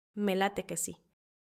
Me late que sí.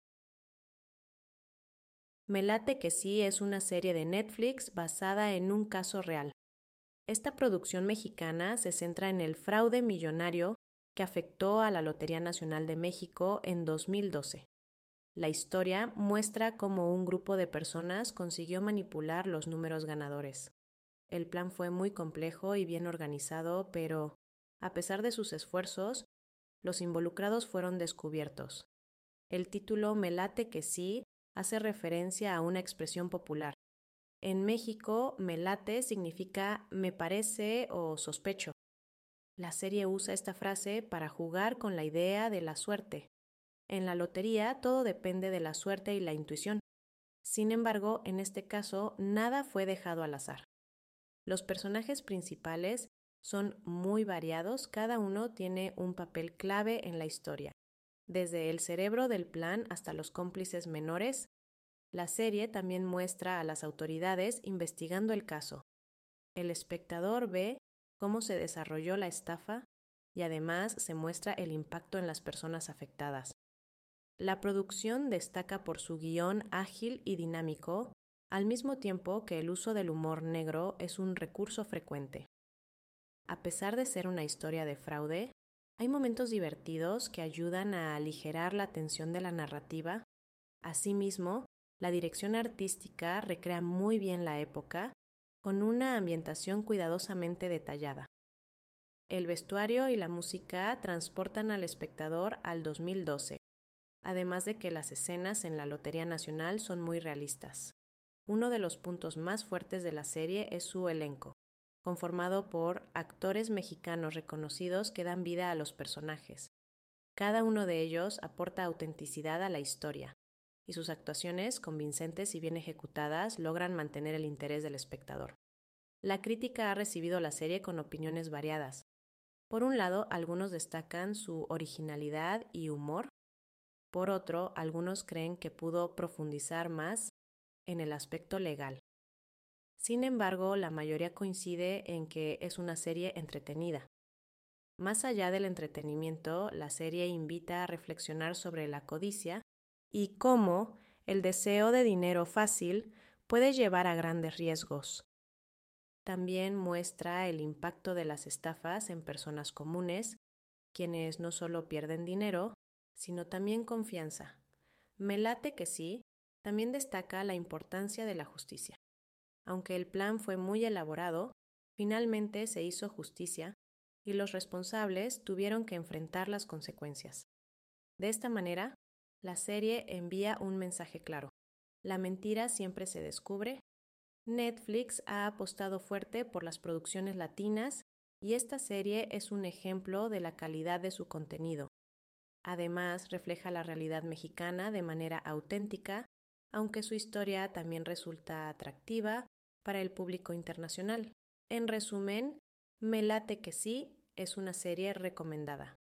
Me late que sí es una serie de Netflix basada en un caso real. Esta producción mexicana se centra en el fraude millonario que afectó a la Lotería Nacional de México en 2012. La historia muestra cómo un grupo de personas consiguió manipular los números ganadores. El plan fue muy complejo y bien organizado, pero, a pesar de sus esfuerzos, los involucrados fueron descubiertos. El título Me late que sí hace referencia a una expresión popular. En México, me late significa me parece o sospecho. La serie usa esta frase para jugar con la idea de la suerte. En la lotería todo depende de la suerte y la intuición. Sin embargo, en este caso, nada fue dejado al azar. Los personajes principales son muy variados, cada uno tiene un papel clave en la historia. Desde el cerebro del plan hasta los cómplices menores, la serie también muestra a las autoridades investigando el caso. El espectador ve cómo se desarrolló la estafa y además se muestra el impacto en las personas afectadas. La producción destaca por su guión ágil y dinámico, al mismo tiempo que el uso del humor negro es un recurso frecuente. A pesar de ser una historia de fraude, hay momentos divertidos que ayudan a aligerar la tensión de la narrativa. Asimismo, la dirección artística recrea muy bien la época, con una ambientación cuidadosamente detallada. El vestuario y la música transportan al espectador al 2012, además de que las escenas en la Lotería Nacional son muy realistas. Uno de los puntos más fuertes de la serie es su elenco, conformado por actores mexicanos reconocidos que dan vida a los personajes. Cada uno de ellos aporta autenticidad a la historia, y sus actuaciones, convincentes y bien ejecutadas, logran mantener el interés del espectador. La crítica ha recibido la serie con opiniones variadas. Por un lado, algunos destacan su originalidad y humor. Por otro, algunos creen que pudo profundizar más en el aspecto legal. Sin embargo, la mayoría coincide en que es una serie entretenida. Más allá del entretenimiento, la serie invita a reflexionar sobre la codicia y cómo el deseo de dinero fácil puede llevar a grandes riesgos. También muestra el impacto de las estafas en personas comunes, quienes no solo pierden dinero, sino también confianza. Me late que sí, también destaca la importancia de la justicia. Aunque el plan fue muy elaborado, finalmente se hizo justicia y los responsables tuvieron que enfrentar las consecuencias. De esta manera, la serie envía un mensaje claro. La mentira siempre se descubre. Netflix ha apostado fuerte por las producciones latinas y esta serie es un ejemplo de la calidad de su contenido. Además, refleja la realidad mexicana de manera auténtica, aunque su historia también resulta atractiva para el público internacional. En resumen, Me late que sí es una serie recomendada.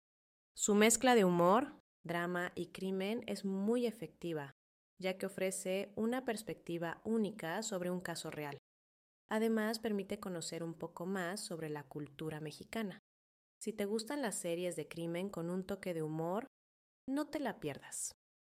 Su mezcla de humor, drama y crimen es muy efectiva, ya que ofrece una perspectiva única sobre un caso real. Además, permite conocer un poco más sobre la cultura mexicana. Si te gustan las series de crimen con un toque de humor, no te la pierdas.